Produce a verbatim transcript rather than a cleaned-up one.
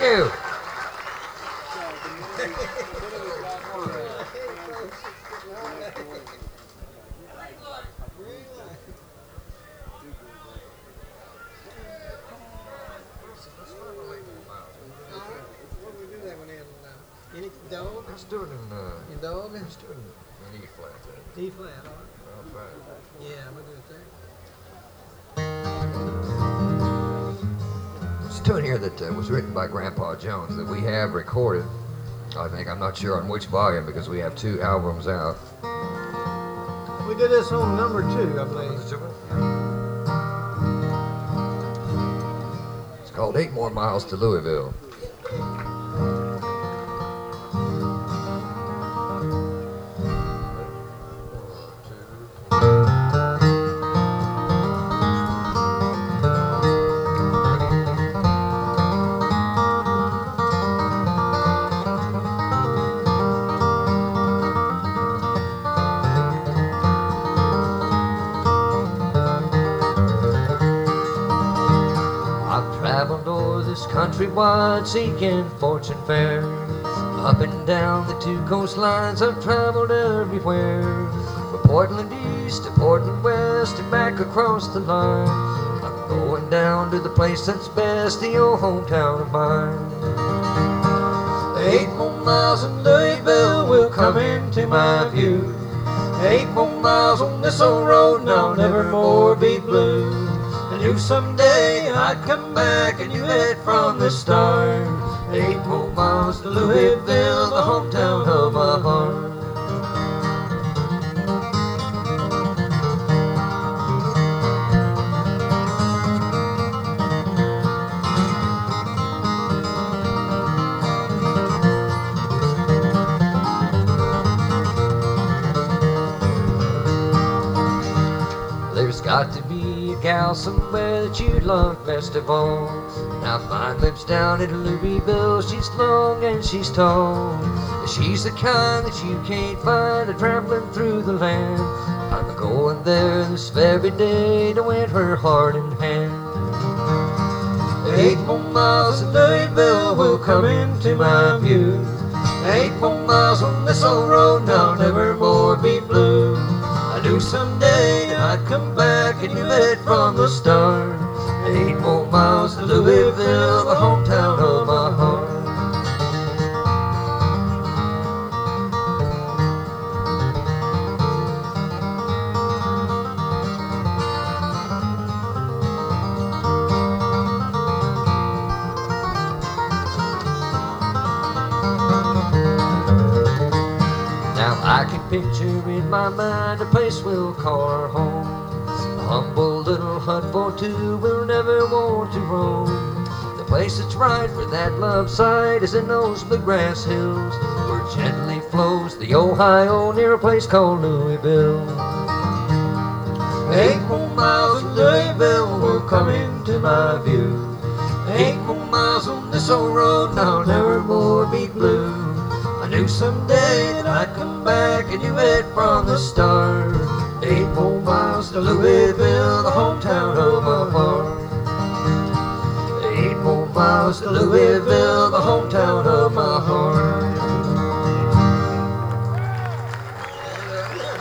you. Any dog? Let's do it in, uh, In dog? let's do it in E flat. D flat, all right. All right. Yeah, we'll do it there. It's a tune here that uh, was written by Grandpa Jones that we have recorded. I think I'm not sure on which volume because we have two albums out. We did this on number two, I believe. It's called Eight More Miles to Louisville. Countrywide seeking fortune fair. Up and down the two coastlines I've traveled everywhere. From Portland East to Portland West and back across the line. I'm going down to the place that's best, the old hometown of mine. Eight more miles in Louisville will come into my view. Eight more miles on this old road and I'll never more be blue. I knew someday I'd come back and you head from the start. Eight more miles to Louisville, the hometown of my heart. There's got to be a gal somewhere that you'd love best of all. Now mine lives down in Louisville. She's long and she's tall. She's the kind that you can't find a traveling through the land. I'm going there this very day to win her heart and hand. Eight more miles to Louisville will come into my view. Eight more miles on this old road and I'll never more be blue. I knew someday I'd come back and you head from the start. Eight more miles to Louisville, the hometown of my heart. Now I can picture in my mind a place we'll call our home. A humble little hut for two we'll never want to roam. The place that's right for that love site is in those bluegrass hills, where gently flows the Ohio near a place called Louisville. Eight more miles to Louisville will come into my view. Eight more miles on this old road and I'll never more be blue. I knew someday that I'd come back and you head from the start. Eight more miles to Louisville, the hometown of my heart. Eight more miles to Louisville,